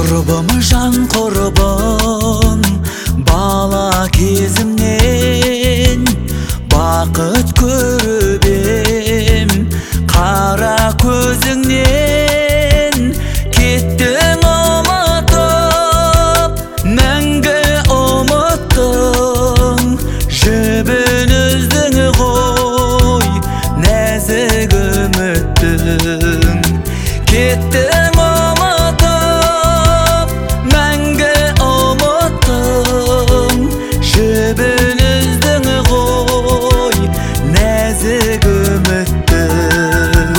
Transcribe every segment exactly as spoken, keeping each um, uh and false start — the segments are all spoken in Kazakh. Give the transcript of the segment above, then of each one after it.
Құрбым жан құрбым бала кезімнен бақыт көріп ем қара көзіңнен кеттің ұмытып мәңгі ұмыттың жібін үздің ғой нәзік үміттің кеттің жібін үздің ғой нәзік үміттің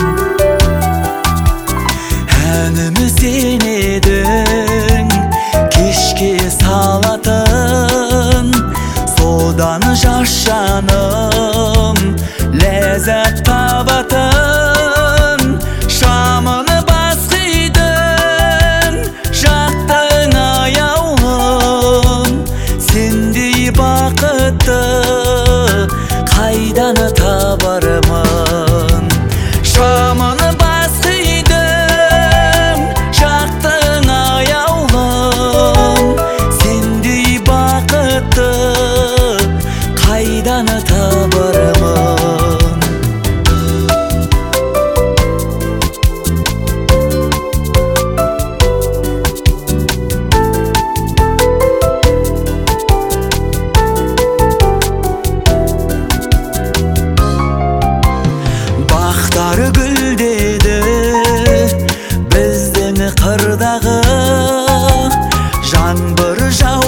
әнімі сен едің кешке салатын содан жас жаным ләззат табатын шамын бас қидың жақтың аяулым сендей бақытты қайдан табармын шамын бас қидың жақтың аяулым сендей бақытты қайдан табармын бақтар гүлдеді біздің қырдағы жаңбыр жауды